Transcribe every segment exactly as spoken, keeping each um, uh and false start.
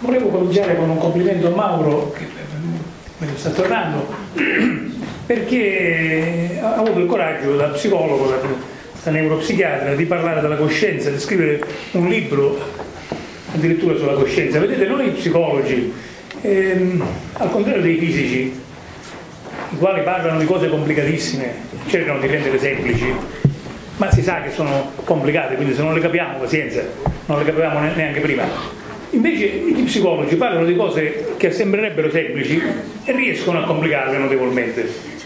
volevo cominciare con un complimento a Mauro, che me ne sta tornando, perché ha avuto il coraggio da psicologo, da, da neuropsichiatra, di parlare della coscienza, di scrivere un libro addirittura sulla coscienza. Vedete, noi psicologi, ehm, al contrario dei fisici, i quali parlano di cose complicatissime, cercano di rendere semplici, ma si sa che sono complicate, quindi se non le capiamo, pazienza, non le capivamo neanche prima. Invece gli psicologi parlano di cose che sembrerebbero semplici e riescono a complicarle notevolmente.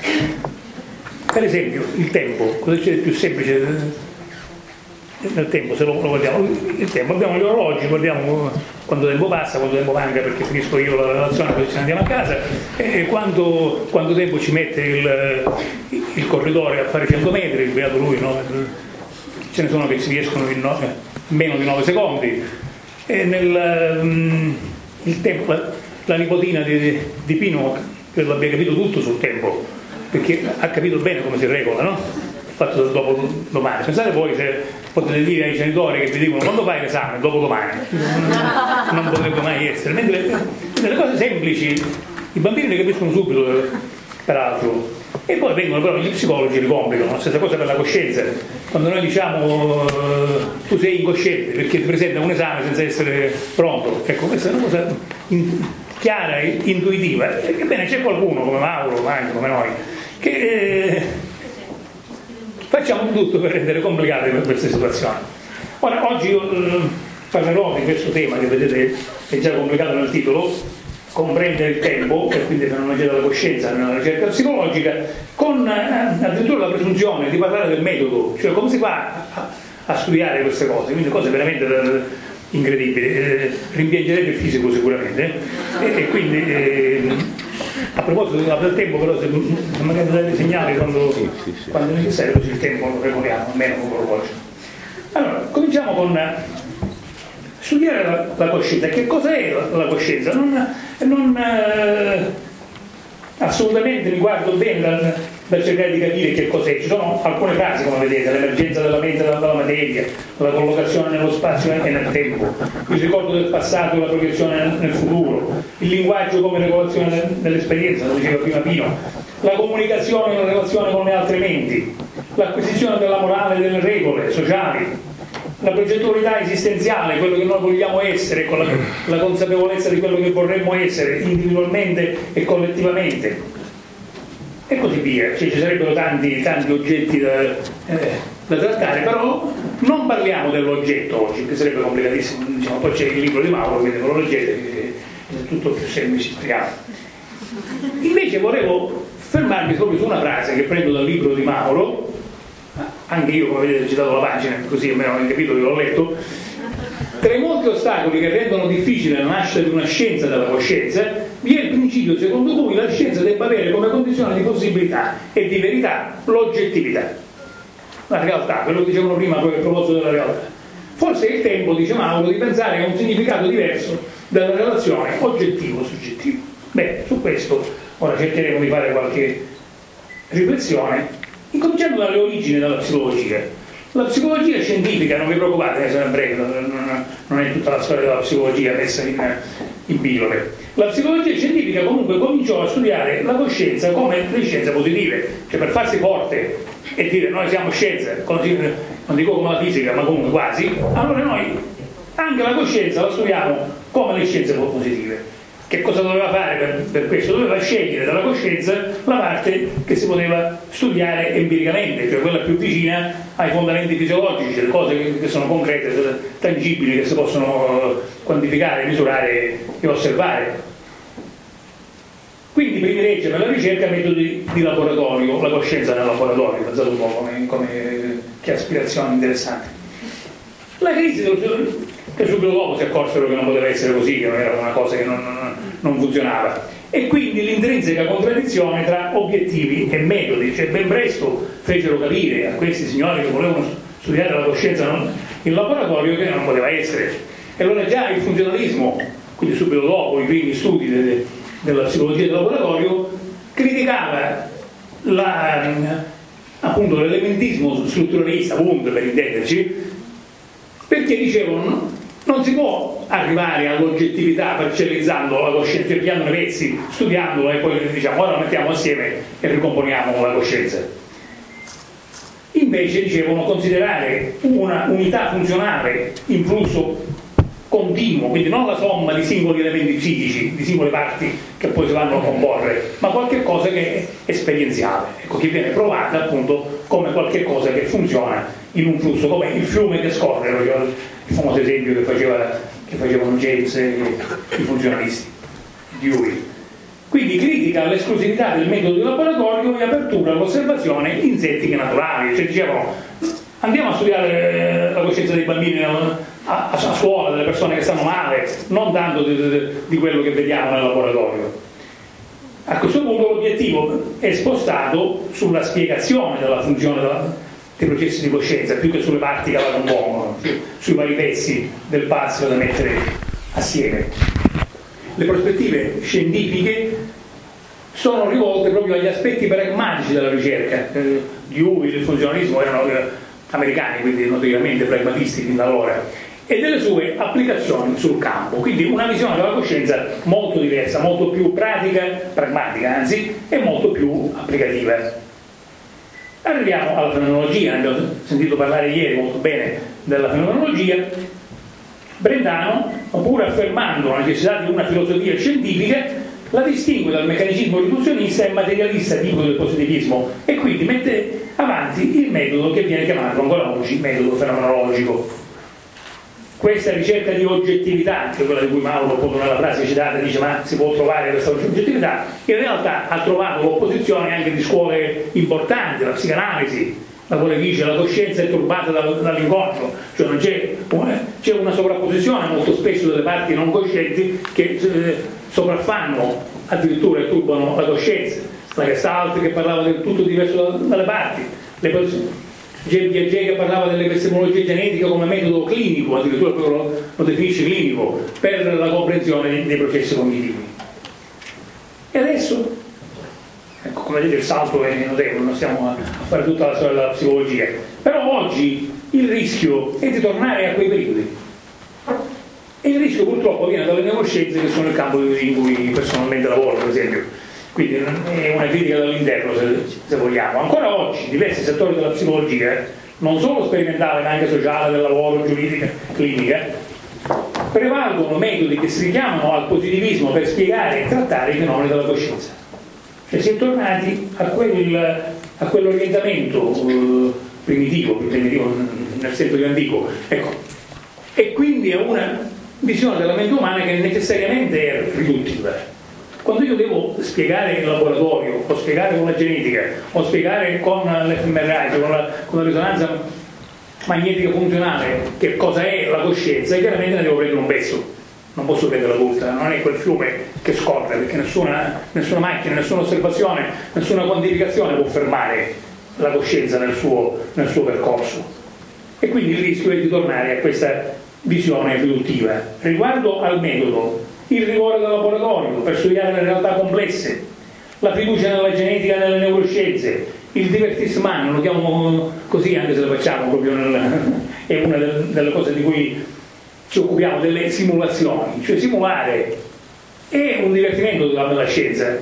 Per esempio, il tempo, cosa c'è di più semplice nel tempo, se lo, lo guardiamo? Il tempo, abbiamo gli orologi, guardiamo quanto tempo passa, quanto tempo manca perché finisco io la relazione, poi ce ne andiamo a casa, e quanto, quanto tempo ci mette il, il corridore a fare cento metri, beato lui, no? Ce ne sono che ci riescono in, no, in meno di nove secondi. E nel um, il tempo, la, la nipotina di, di Pino credo abbia capito tutto sul tempo, perché ha capito bene come si regola, no? Fatto dopo domani. Pensate voi se potete dire ai genitori che vi dicono quando fai l'esame? Dopo domani. Non potrebbe mai essere. Mentre nelle cose semplici i bambini le capiscono subito, peraltro. E poi vengono però gli psicologi li complicano. La stessa cosa per la coscienza. Quando noi diciamo uh, tu sei incosciente perché ti presenta un esame senza essere pronto. Ecco, questa è una cosa in, chiara e intuitiva. Ebbene, c'è qualcuno come Mauro, anche come noi, che eh, facciamo tutto per rendere complicate queste situazioni. Ora, oggi io eh, parlerò di questo tema che vedete è già complicato nel titolo, comprendere il tempo, e quindi fenomenologia della coscienza nella ricerca psicologica, con eh, addirittura la presunzione di parlare del metodo, cioè come si fa a, a studiare queste cose, quindi cose veramente eh, incredibili. Eh, rimpiangerete il fisico sicuramente, eh, e quindi eh, a proposito del tempo, però se magari date segnali quando, sì, sì, sì. quando è necessario, così il tempo lo regoliamo, almeno con l'orologio. Allora, cominciamo con studiare la, la coscienza. Che cos'è la, la coscienza? Non, non eh, assolutamente mi guardo bene dal, per cercare di capire che cos'è. Ci sono alcune frasi, come vedete: l'emergenza della mente dalla materia, la collocazione nello spazio e nel tempo, il ricordo del passato e la proiezione nel, nel futuro, il linguaggio come regolazione dell'esperienza, lo diceva prima Pino, la comunicazione in relazione con le altre menti, l'acquisizione della morale e delle regole sociali, la progettualità esistenziale, quello che noi vogliamo essere, con la, la consapevolezza di quello che vorremmo essere individualmente e collettivamente, e così via. Cioè, ci sarebbero tanti, tanti oggetti da, eh, da trattare, però non parliamo dell'oggetto oggi, che sarebbe complicatissimo. Diciamo, poi c'è il libro di Mauro, quindi non lo leggete, che è tutto più semplice, spiegato. Invece volevo fermarmi proprio su una frase che prendo dal libro di Mauro. Anche io, come vedete, ho citato la pagina, così almeno ho capito che l'ho letto. Tra i molti ostacoli che rendono difficile la nascita di una scienza della coscienza, vi è il principio secondo cui la scienza debba avere come condizione di possibilità e di verità l'oggettività, la realtà, quello che dicevano prima proprio a proposito della realtà. Forse è il tempo, dice Mauro, di pensare a un significato diverso della relazione oggettivo-soggettivo. Beh, su questo ora cercheremo di fare qualche riflessione, incominciando dalle origini della psicologia. La psicologia scientifica, non vi preoccupate, sarà breve, non è tutta la storia della psicologia messa in, in pillole. La psicologia scientifica comunque cominciò a studiare la coscienza come le scienze positive, cioè per farsi forte e dire noi siamo scienza, non dico come la fisica, ma comunque quasi, allora noi anche la coscienza la studiamo come le scienze positive. Che cosa doveva fare per, per questo? Doveva scegliere dalla coscienza la parte che si poteva studiare empiricamente, cioè quella più vicina ai fondamenti fisiologici, le cose che, che sono concrete, tangibili, che si possono quantificare, misurare e osservare. Quindi privilegia per la ricerca metodi di laboratorio, la coscienza nel laboratorio, pensate un po' come, come che aspirazione interessante. La crisi del, che subito dopo si accorsero che non poteva essere così, che non era una cosa che non, non, non funzionava, e quindi l'intrinseca contraddizione tra obiettivi e metodi, cioè ben presto fecero capire a questi signori che volevano studiare la coscienza non, in laboratorio che non poteva essere. E allora già il funzionalismo, quindi subito dopo i primi studi de, della psicologia del laboratorio, criticava la, appunto l'elementismo strutturalista, Wundt per intenderci, perché dicevano Non si può arrivare all'oggettività parcellizzando la coscienza, pigliando i pezzi, studiandolo e poi diciamo ora lo mettiamo assieme e ricomponiamo la coscienza. Invece dicevano considerare una unità funzionale in flusso continuo, quindi non la somma di singoli elementi psichici, di singole parti che poi si vanno a comporre, ma qualche cosa che è esperienziale, ecco, che viene provata appunto come qualche cosa che funziona in un flusso, come il fiume che scorre, il famoso esempio che, faceva, che facevano James e i funzionalisti di lui. Quindi critica l'esclusività del metodo di laboratorio e apertura all'osservazione insettiche naturali, cioè dicevano andiamo a studiare la coscienza dei bambini a, a, a scuola, delle persone che stanno male, non tanto di, di, di quello che vediamo nel laboratorio. A questo punto l'obiettivo è spostato sulla spiegazione della funzione della, dei processi di coscienza, più che sulle parti che la compongono, sui vari pezzi del puzzle da mettere assieme. Le prospettive scientifiche sono rivolte proprio agli aspetti pragmatici della ricerca. Eh, Dewey, il funzionalismo erano eh, americani, quindi notoriamente pragmatisti fin da allora, e delle sue applicazioni sul campo, quindi una visione della coscienza molto diversa, molto più pratica, pragmatica anzi, e molto più applicativa. Arriviamo alla fenomenologia, ne abbiamo sentito parlare ieri molto bene della fenomenologia. Brentano, pur affermando la necessità di una filosofia scientifica, la distingue dal meccanismo riduzionista e materialista tipico del positivismo e quindi mette avanti il metodo che viene chiamato ancora oggi metodo fenomenologico. Questa ricerca di oggettività, che è quella di cui Mauro appunto nella frase citata dice ma si può trovare questa oggettività, in realtà ha trovato l'opposizione anche di scuole importanti, la psicanalisi, la quale dice la coscienza è turbata dall'inconscio, cioè non c'è una, c'è una sovrapposizione molto spesso delle parti non coscienti che eh, sopraffanno addirittura e turbano la coscienza. La Gestalt che parlava del tutto diverso dalle parti, Piaget che parlava dell'epistemologia genetica come metodo clinico, addirittura lo, lo definisce clinico per la comprensione dei processi cognitivi. E adesso ecco, come vedete il salto è notevole, non stiamo a fare tutta la storia della psicologia, però oggi il rischio è di tornare a quei periodi e il rischio purtroppo viene dalle neuroscienze che sono il campo in cui personalmente lavoro, per esempio, quindi è una critica dall'interno se, se vogliamo. Ancora oggi diversi settori della psicologia, non solo sperimentale ma anche sociale, del lavoro, giuridica, clinica, prevalgono metodi che si richiamano al positivismo per spiegare e trattare i fenomeni della coscienza. Cioè si è tornati a, quel, a quell'orientamento eh, primitivo, primitivo nel senso di antico, ecco. E quindi a una visione della mente umana che necessariamente è riduttiva. Quando io devo spiegare in laboratorio, o spiegare con la genetica, o spiegare con l'F M R I, cioè con la, con la risonanza magnetica funzionale, che cosa è la coscienza, chiaramente ne devo prendere un pezzo. Non posso prenderla tutta, non è quel fiume che scorre, perché nessuna, nessuna macchina, nessuna osservazione, nessuna quantificazione può fermare la coscienza nel suo, nel suo percorso. E quindi il rischio è di tornare a questa visione riduttiva. Riguardo al metodo, il rigore del laboratorio per studiare le realtà complesse, la fiducia nella genetica e nelle neuroscienze, il divertissement, lo chiamo così anche se lo facciamo proprio nel, è una delle cose di cui ci occupiamo, delle simulazioni, cioè simulare è un divertimento della scienza,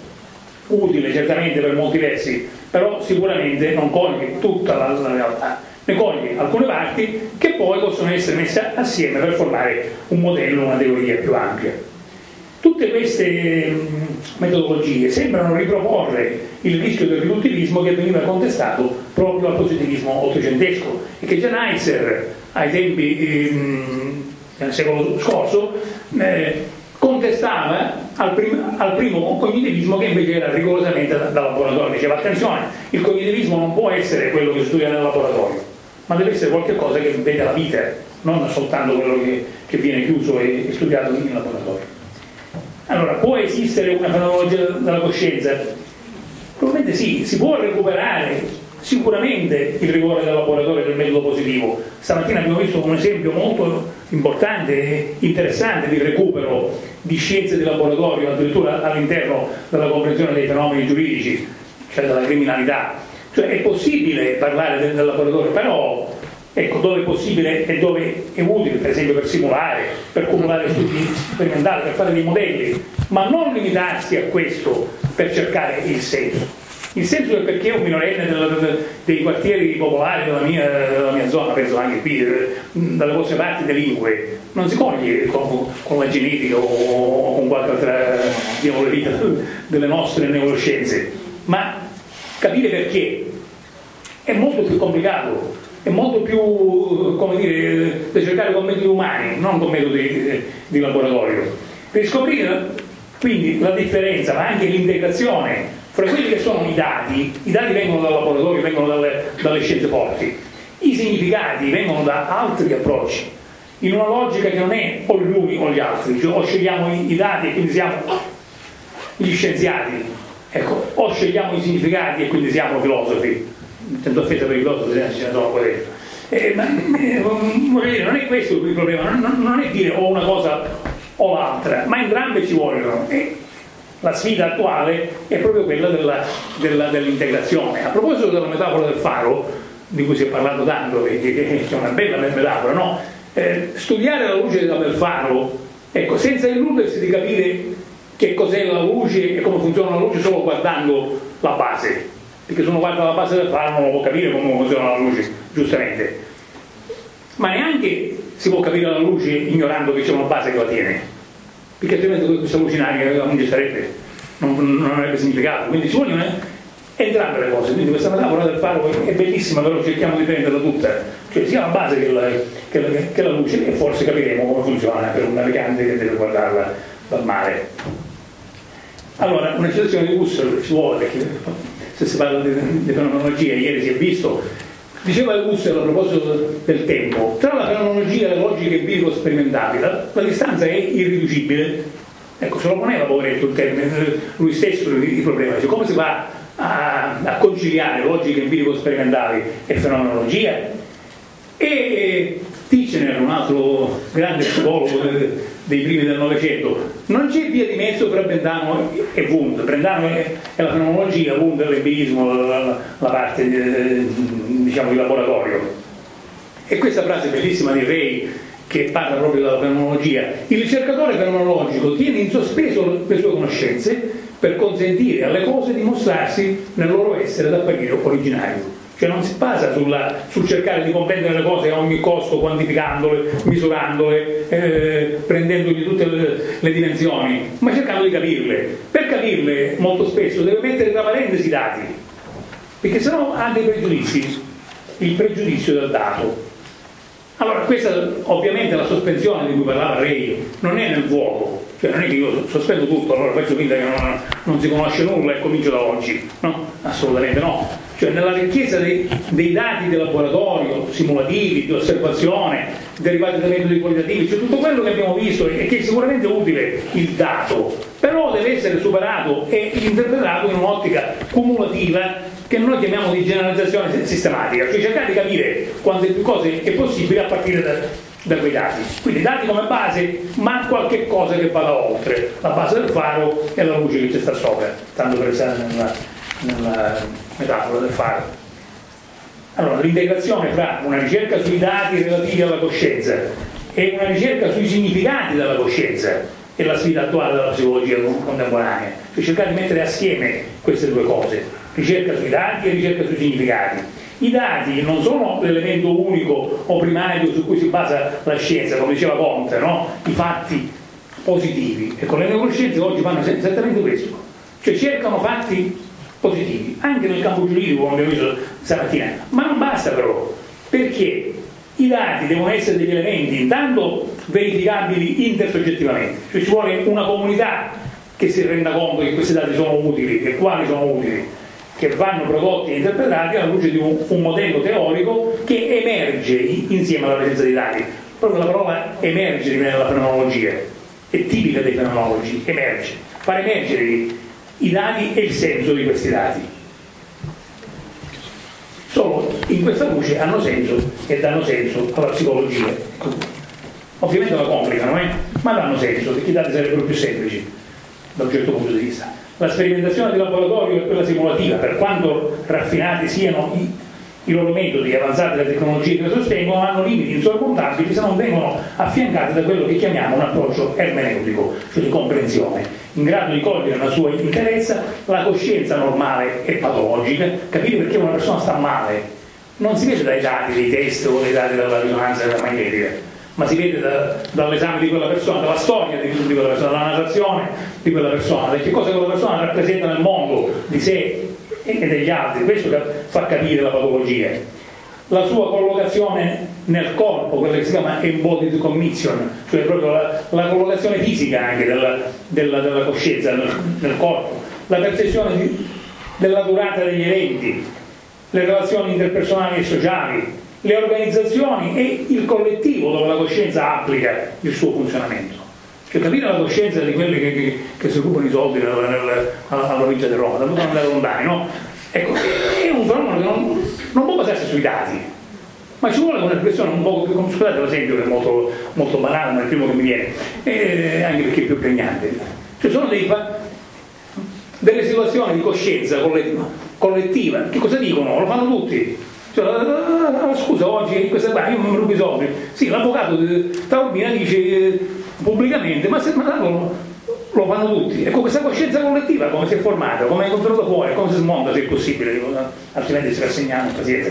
utile certamente per molti versi, però sicuramente non coglie tutta la, la realtà, ne coglie alcune parti che poi possono essere messe assieme per formare un modello, una teoria più ampia. Tutte queste metodologie sembrano riproporre il rischio del riduttivismo che veniva contestato proprio al positivismo ottocentesco e che già Neisser ai tempi ehm, del secolo scorso eh, contestava al, prim al primo cognitivismo, che invece era rigorosamente da, da laboratorio. Diceva attenzione, il cognitivismo non può essere quello che si studia nel laboratorio, ma deve essere qualcosa che vede la vita, non soltanto quello che, che viene chiuso e, e studiato in laboratorio. Allora, può esistere una fenomenologia della coscienza? Probabilmente sì, si può recuperare sicuramente il rigore del laboratorio del metodo positivo. Stamattina abbiamo visto un esempio molto importante e interessante di recupero di scienze di laboratorio, addirittura all'interno della comprensione dei fenomeni giuridici, cioè della criminalità. Cioè è possibile parlare del, del laboratorio, però ecco, dove è possibile e dove è utile, per esempio per simulare, per cumulare studi sperimentali, per fare dei modelli, ma non limitarsi a questo per cercare il senso. Il senso è perché un minorenne del, dei quartieri popolari della mia, della mia zona, penso anche qui, dalle vostre parti delinque, non si coglie con, con la genetica o con qualche altra diavoleria delle nostre neuroscienze, ma capire perché è molto più complicato, è molto più, come dire, da cercare con metodi umani, non con metodi di, di laboratorio. Per scoprire quindi la differenza, ma anche l'integrazione fra quelli che sono i dati. I dati vengono dal laboratorio, vengono dalle, dalle scienze forti, i significati vengono da altri approcci, in una logica che non è o gli uni o gli altri, cioè o scegliamo i, i dati e quindi siamo gli scienziati, ecco, o scegliamo i significati e quindi siamo filosofi. Sento offesa per i filosofi, se ne sono qua dentro. Eh, ma eh, voglio dire, non è questo il problema, non, non è dire o una cosa o l'altra, ma entrambe ci vogliono. E la sfida attuale è proprio quella della, della, dell'integrazione. A proposito della metafora del faro, di cui si è parlato tanto, e che è una bella metafora, no? Eh, studiare la luce del faro, ecco, senza illudersi di capire che cos'è la luce e come funziona la luce solo guardando la base, perché se uno guarda la base del faro non può capire come funziona la luce, giustamente, ma neanche si può capire la luce ignorando che c'è una base che la tiene, perché altrimenti questa luce in aria non ci sarebbe, non, non avrebbe significato. Quindi ci vogliono entrambe le cose. Quindi questa metafora del faro è bellissima, però cerchiamo di prenderla tutta, cioè sia la base che la, che la, che la luce, e forse capiremo come funziona per un navigante che deve guardarla dal mare. Allora, una citazione di Husserl ci vuole, perché se si parla di, di fenomenologia, ieri si è visto, diceva Husserl a proposito del tempo: tra la fenomenologia e le logiche empirico-sperimentali la, la distanza è irriducibile. Ecco, se lo poneva poveretto il termine, lui stesso il problema, cioè, come si va a, a conciliare logiche empirico-sperimentali e fenomenologia? E Titchener, un altro grande psicologo dei primi del Novecento, non c'è via di mezzo tra Brentano e Wundt. Brentano è, è la fenomenologia, Wundt è l'empirismo, la, la parte di, diciamo di laboratorio. E questa frase bellissima di Rey, che parla proprio della fenomenologia: il ricercatore fenomenologico tiene in sospeso le sue conoscenze per consentire alle cose di mostrarsi nel loro essere ed apparire originario. Cioè non si basa sulla, sul cercare di comprendere le cose a ogni costo, quantificandole, misurandole, eh, prendendogli tutte le, le dimensioni, ma cercando di capirle. Per capirle molto spesso deve mettere tra parentesi i dati, perché sennò ha dei pregiudizi, il pregiudizio del dato. Allora questa ovviamente la sospensione di cui parlava Rey non è nel vuoto, cioè non è che io sospendo tutto, allora faccio finta che non, non si conosce nulla e comincio da oggi, no? Assolutamente no. Cioè nella ricchezza dei, dei dati di laboratorio, simulativi, di osservazione, derivati da metodi qualitativi, cioè tutto quello che abbiamo visto e che è sicuramente utile il dato, però deve essere superato e interpretato in un'ottica cumulativa che noi chiamiamo di generalizzazione sistematica, cioè cercare di capire quante più cose è possibile a partire da, da quei dati. Quindi dati come base, ma qualche cosa che vada oltre la base del faro e la luce che ci sta sopra, tanto per stare nella, nella metafora del faro. Allora, l'integrazione fra una ricerca sui dati relativi alla coscienza e una ricerca sui significati della coscienza è la sfida attuale della psicologia contemporanea, cioè cercare di mettere assieme queste due cose, ricerca sui dati e ricerca sui significati. I dati non sono l'elemento unico o primario su cui si basa la scienza, come diceva Comte, no? I fatti positivi. E con le neuroscienze oggi fanno esattamente questo, cioè cercano fatti positivi, anche nel campo giuridico, come abbiamo visto stamattina, ma non basta però, perché i dati devono essere degli elementi intanto verificabili intersoggettivamente, cioè ci vuole una comunità che si renda conto che questi dati sono utili e quali sono utili, che vanno prodotti e interpretati alla luce di un, un modello teorico che emerge insieme alla presenza dei dati. Proprio la parola emergere nella fenomenologia è tipica dei fenomenologi, emerge, far emergere i, i dati e il senso di questi dati. Solo in questa luce hanno senso e danno senso alla psicologia. Ovviamente la complicano, eh? Ma danno senso, perché i dati sarebbero più semplici da un certo punto di vista. La sperimentazione di laboratorio e quella simulativa, per quanto raffinati siano i, I loro metodi avanzati delle tecnologie che lo sostengono hanno limiti insormontabili se non vengono affiancati da quello che chiamiamo un approccio ermeneutico, cioè di comprensione, in grado di cogliere la sua interezza, la coscienza normale e patologica, capire perché una persona sta male. Non si vede dai dati dei test o dai dati della risonanza della magnetica, ma si vede da, dall'esame di quella persona, dalla storia di, di quella persona, dalla narrazione di quella persona, da che cosa quella persona rappresenta nel mondo di sé e degli altri. Questo fa capire la patologia. La sua collocazione nel corpo, quella che si chiama embodied cognition, cioè proprio la, la collocazione fisica anche della, della, della coscienza nel, nel corpo, la percezione di, della durata degli eventi, le relazioni interpersonali e sociali, le organizzazioni e il collettivo dove la coscienza applica il suo funzionamento. Cioè capire la coscienza di quelli che, che, che si occupano i soldi nel, nel, alla provincia di Roma, da non andare lontani, no? Ecco, è un fenomeno che non, non può basarsi sui dati, ma ci vuole una riflessione un po' più, scusate l'esempio che è molto, molto banale, ma è il primo che mi viene, eh, anche perché è più pregnante. Cioè sono dei, delle situazioni di coscienza collettiva, che cosa dicono? Lo fanno tutti. Cioè, ah, scusa, oggi questa qua, io non mi rubo i soldi. Sì, l'avvocato Taormina dice eh, pubblicamente, ma se ma lo, lo fanno tutti. Ecco, questa coscienza collettiva come si è formata, come è controllata fuori, come si smonta se è possibile, altrimenti si rassegniamo, pazienza.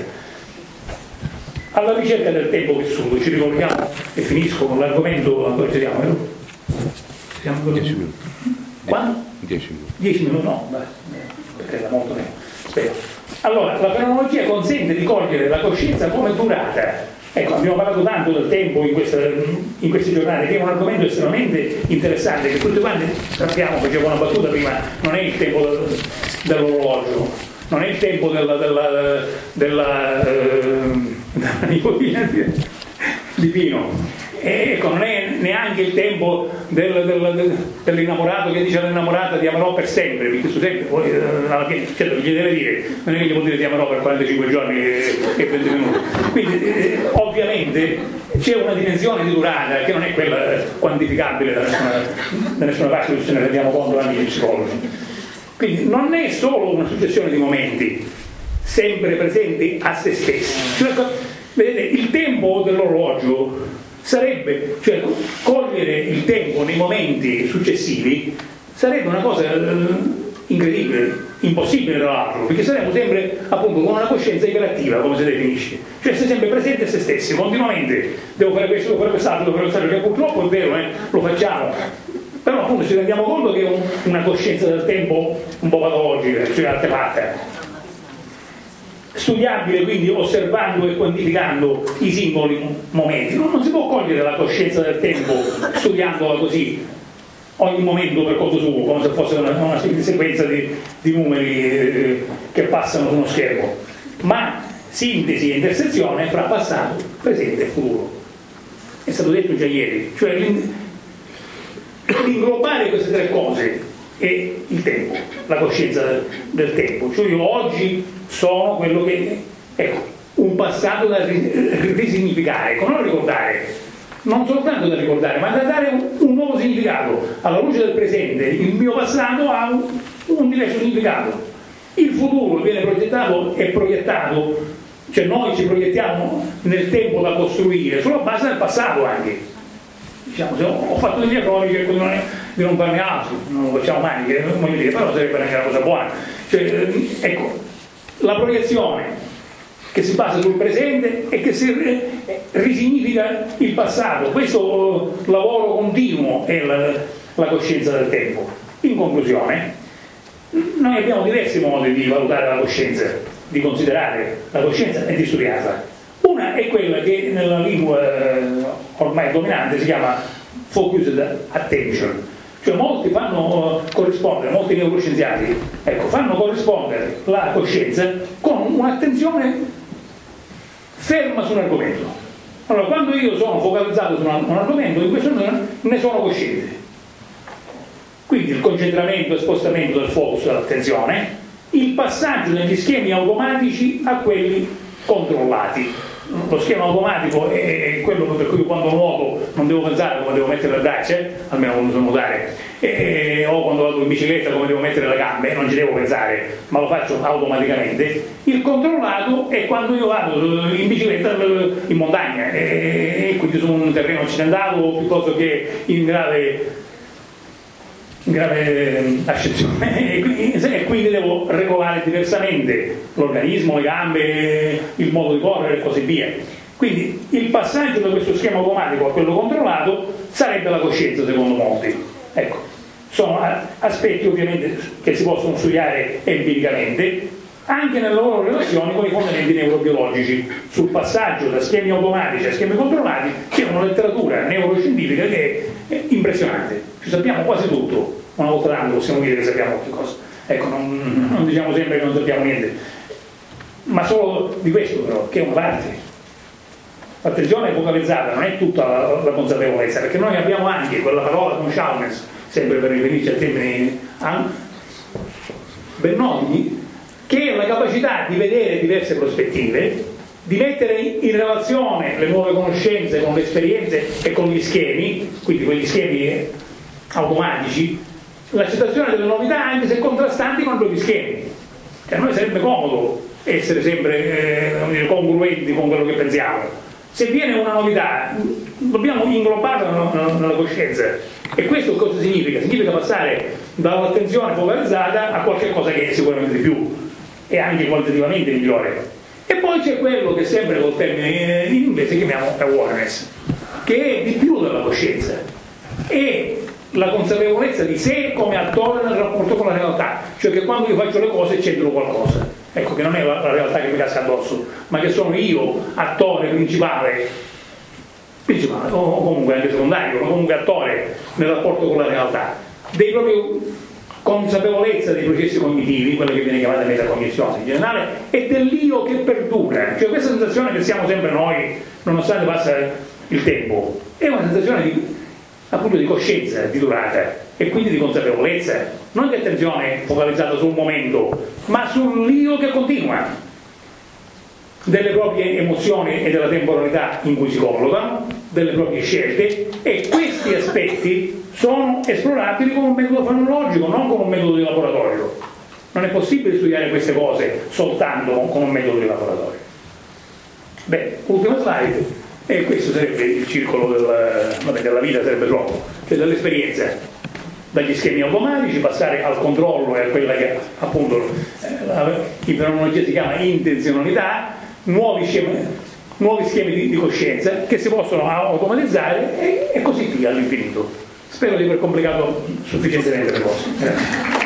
Alla ricerca del tempo vissuto, ci ricordiamo, e finisco con l'argomento, ancora ci siamo, vero? Siamo dieci minuti. Quando? Dieci minuti. Dieci minuti, no, beh, perché era molto meno. Spero. Allora, la fenomenologia consente di cogliere la coscienza come durata. Ecco, abbiamo parlato tanto del tempo in, questa, in queste giornate, che è un argomento estremamente interessante, che tutti quanti sappiamo, facevo una battuta prima, non è il tempo del, dell'orologio, non è il tempo della, della, della, della nipotina di Pino. E ecco, non è neanche il tempo del, del, del, dell'innamorato che dice all'innamorata ti amerò per sempre, perché su sempre poi alla fine, certo, gli deve dire, non è che gli può dire ti amerò per quarantacinque giorni e, e venti minuti. Quindi eh, ovviamente c'è una dimensione di durata che non è quella quantificabile da nessuna, da nessuna parte, se ne rendiamo conto anche gli psicologi. Quindi non è solo una successione di momenti sempre presenti a se stessi. Cioè, vedete, il tempo dell'orologio sarebbe, cioè cogliere il tempo nei momenti successivi sarebbe una cosa incredibile, impossibile tra l'altro, perché saremmo sempre appunto con una coscienza iperattiva, come si definisce, cioè sei sempre presente a se stessi, continuamente devo fare questo, devo fare quest'altro, devo fare quest'altro, che purtroppo è vero, eh, lo facciamo, però appunto ci rendiamo conto che è un, una coscienza del tempo un po' patologica, cioè artefatta. Studiabile quindi osservando e quantificando i singoli momenti. Non, non si può cogliere la coscienza del tempo studiandola così ogni momento per conto suo, come se fosse una, una sequenza di, di numeri eh, che passano su uno schermo, ma sintesi e intersezione fra passato, presente e futuro. È stato detto già ieri, cioè l'inglobare queste tre cose è il tempo, la coscienza del, del tempo. Cioè io oggi sono quello che, ecco, un passato da risignificare, ecco, non ricordare, non soltanto da ricordare, ma da dare un, un nuovo significato. Alla luce del presente, il mio passato ha un, un diverso significato. Il futuro viene progettato e proiettato, cioè noi ci proiettiamo nel tempo da costruire, sulla base del passato anche. Diciamo, se ho fatto degli errori, cerco di non, di non farne altri, non lo facciamo mai, che, voglio dire, però sarebbe anche una cosa buona. Cioè, ecco, la proiezione che si basa sul presente e che si risignifica il passato, questo lavoro continuo è la, la coscienza del tempo. In conclusione, noi abbiamo diversi modi di valutare la coscienza, di considerare la coscienza e di studiarla. Una è quella che nella lingua ormai dominante si chiama focused attention. Cioè molti fanno corrispondere, molti neuroscienziati, ecco, fanno corrispondere la coscienza con un'attenzione ferma su un argomento. Allora, quando io sono focalizzato su un, un argomento, in questo momento ne sono cosciente. Quindi il concentramento e spostamento del focus dell'attenzione, il passaggio degli schemi automatici a quelli controllati. lo schema automatico è quello per cui quando nuoto non devo pensare come devo mettere le braccia, almeno quando sono nuotare, e, o quando vado in bicicletta come devo mettere le gambe, non ci devo pensare, ma lo faccio automaticamente. Il controllato è quando io vado in bicicletta in montagna e, e quindi su un terreno accidentato piuttosto che in grave grave accezione e quindi devo regolare diversamente l'organismo, le gambe, il modo di correre e così via. Quindi il passaggio da questo schema automatico a quello controllato sarebbe la coscienza, secondo molti. Ecco, sono aspetti ovviamente che si possono studiare empiricamente anche nelle loro relazioni con i fondamenti neurobiologici. Sul passaggio da schemi automatici a schemi controllati c'è una letteratura neuroscientifica che è impressionante. Ci sappiamo quasi tutto, una volta l'anno possiamo dire che sappiamo qualche cosa. Ecco, non, non diciamo sempre che non sappiamo niente, ma solo di questo però, che è una parte. L'attenzione focalizzata non è tutta la, la consapevolezza, perché noi abbiamo anche quella parola consciousness, sempre per riferirci a termini ben noti, che è la capacità di vedere diverse prospettive, di mettere in relazione le nuove conoscenze con le esperienze e con gli schemi, quindi quegli schemi automatici, l'accettazione delle novità anche se contrastanti con quegli schemi. Cioè, a noi sarebbe comodo essere sempre eh, congruenti con quello che pensiamo. Se viene una novità dobbiamo inglobarla nella coscienza, e questo cosa significa? Significa passare dall'attenzione focalizzata a qualcosa che è sicuramente di più e anche qualitativamente migliore. E poi c'è quello che sempre col termine in inglese chiamiamo awareness, che è di più della coscienza, è la consapevolezza di sé come attore nel rapporto con la realtà, cioè che quando io faccio le cose c'entro qualcosa, ecco, che non è la, la realtà che mi casca addosso, ma che sono io attore principale, principale o comunque anche secondario, ma comunque attore nel rapporto con la realtà, dei propri consapevolezza dei processi cognitivi, quella che viene chiamata metacognizione in generale, e dell'io che perdura, cioè questa sensazione che siamo sempre noi nonostante passa il tempo, è una sensazione di, appunto, di coscienza, di durata e quindi di consapevolezza, non di attenzione focalizzata sul momento, ma sull'io che continua, delle proprie emozioni e della temporalità in cui si collocano, delle proprie scelte, e questi aspetti sono esplorabili con un metodo fenomenologico, non con un metodo di laboratorio. Non è possibile studiare queste cose soltanto con un metodo di laboratorio. Beh, ultima slide, e questo sarebbe il circolo del, vabbè, della vita, sarebbe troppo, cioè dall'esperienza, dagli schemi automatici, passare al controllo e a quella che appunto eh, la, in fenomenologia si chiama intenzionalità, nuovi schemi, nuovi schemi di, di coscienza che si possono automatizzare e, e così via all'infinito. Spero di aver complicato sufficientemente le cose. Grazie.